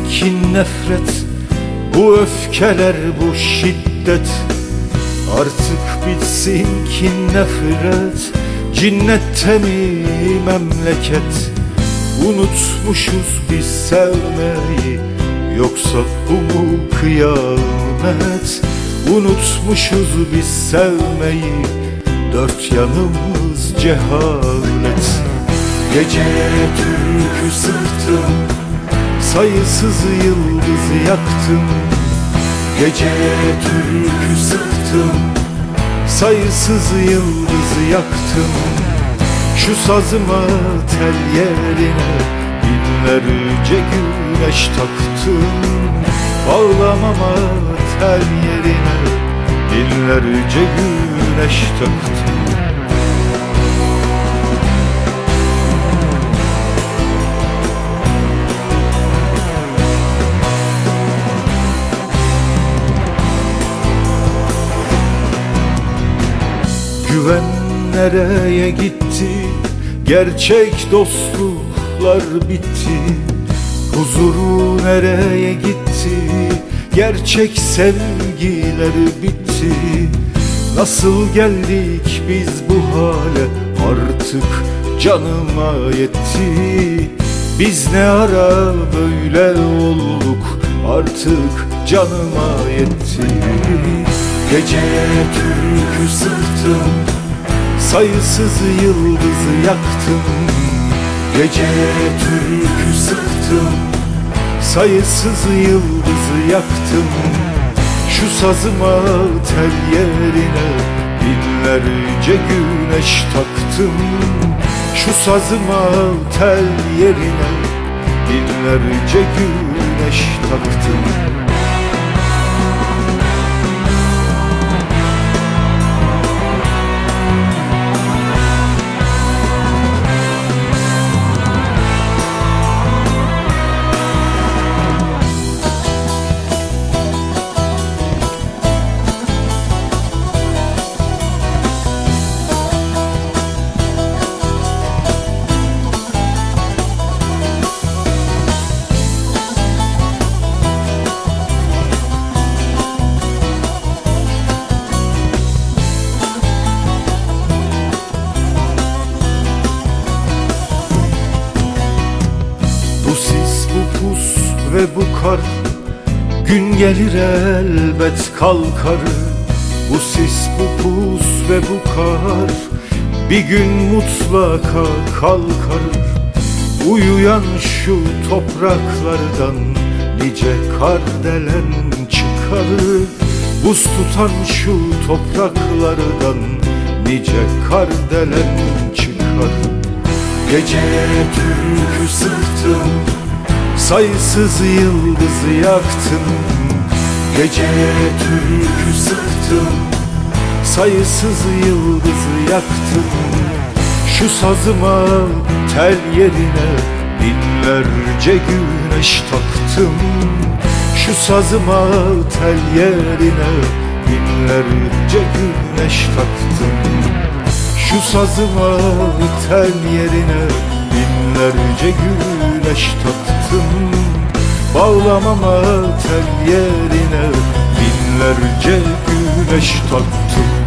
kin nefret, bu öfkeler, bu şiddet. Artık bitsin kin nefret, cinnette mi memleket? Unutmuşuz biz sevmeyi, yoksa bu mu kıyamet? Unutmuşuz biz sevmeyi, dört yanımız cehalet. Geceye türkü sıktım, sayısız yıldız yaktım. Geceye türkü sıktım, sayısız yıldız yaktım. Şu sazıma tel yerine binlerce güneş taktım. Bağlamama tel yerine binlerce güneş taktım. Güven nereye gitti? Gerçek dostluklar bitti. Huzuru nereye gitti? Gerçek sevgiler bitti. Nasıl geldik biz bu hale? Artık canıma yetti. Biz ne ara böyle olduk? Artık canıma yetti. Geceye türkü sıktım, sayısız yıldız yaktım. Geceye türkü sıktım, sayısız yıldız yaktım. Şu sazıma tel yerine binlerce güneş taktım. Şu sazıma tel yerine binlerce güneş taktım. Bu sis, bu pus ve bu kar, gün gelir elbet kalkar. Bu sis, bu pus ve bu kar, bir gün mutlaka kalkar. Uyuyan şu topraklardan nice kardelen çıkar. Buz tutan şu topraklardan nice kardelen çıkar. Geceye türkü sıktım, sayısız yıldız yaktım. Geceye türkü sıktım, sayısız yıldız yaktım. Şu sazıma tel yerine binlerce güneş taktım. Şu sazıma tel yerine binlerce güneş taktım. Şu sazıma tel yerine binlerce güneş taktım. Bağlamama tel yerine binlerce güneş taktım.